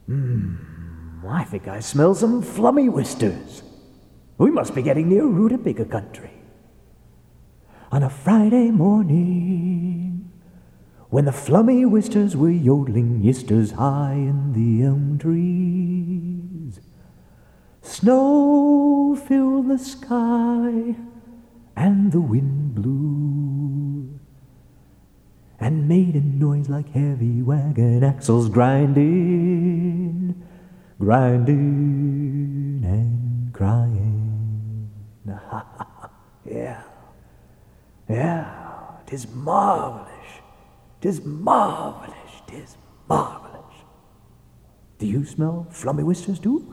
I think I smell some flummy wisters. We must be getting near Rutabaga country. On a Friday morning, when the flummy wisters were yodeling yisters high in the elm trees, snow filled the sky and the wind blew and made a noise like heavy wagon axles grinding and crying. Yeah, 'tis marvelous, 'tis marvelous, 'tis marvelous. Do you smell flummy wisters too?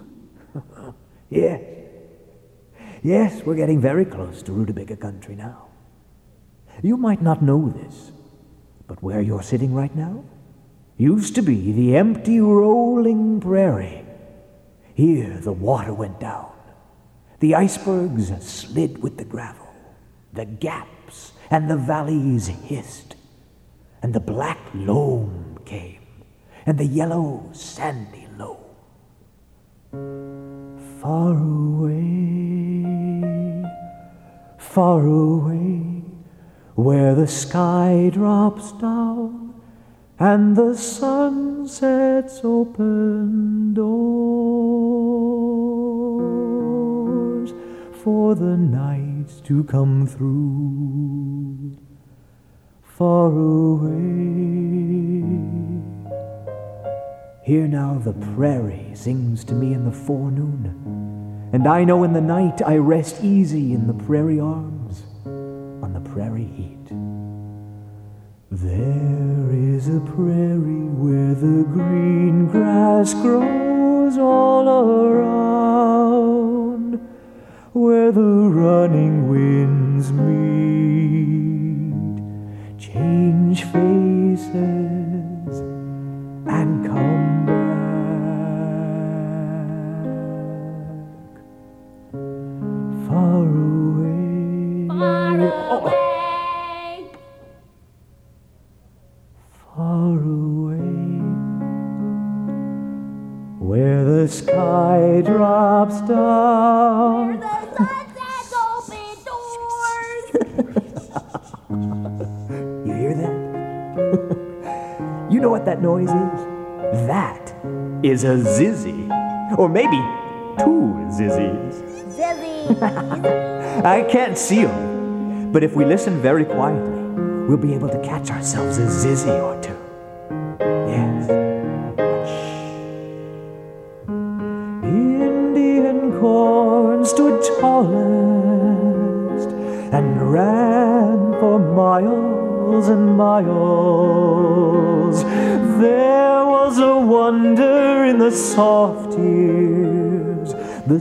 Yes, we're getting very close to Rutabaga country now. You might not know this, but where you're sitting right now used to be the empty rolling prairie. Here the water went down. The icebergs slid with the gravel. The gaps and the valleys hissed. And the black loam came, and the yellow sandy loam. Far away, where the sky drops down and the sun sets open doors for the nights to come through. Far away. Here now the prairie sings to me in the forenoon, and I know in the night I rest easy in the prairie arms, on the prairie heat. There is a prairie where the green grass grows all around, where the running winds meet, change faces, and come back. Far away. Far away, where the sky drops down, where the sun sets open doors. You hear that? You know what that noise is? That is a zizzy. Or maybe two zizzies. Zizzy. I can't see them, but if we listen very quietly, we'll be able to catch ourselves a zizzy or two. Yes. But shh. Indian corn stood tallest and ran for miles and miles. There was a wonder in the soft ears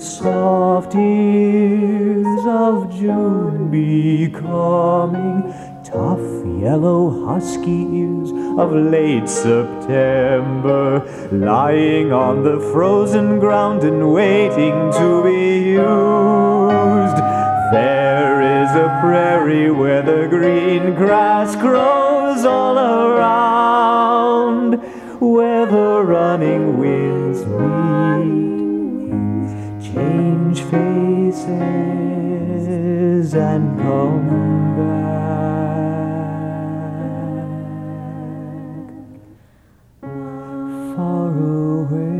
of June becoming tough yellow husky ears of late September, lying on the frozen ground and waiting to be used. There is a prairie where the green grass grows all around, where the running winds meet, change faces, and come back. Far away.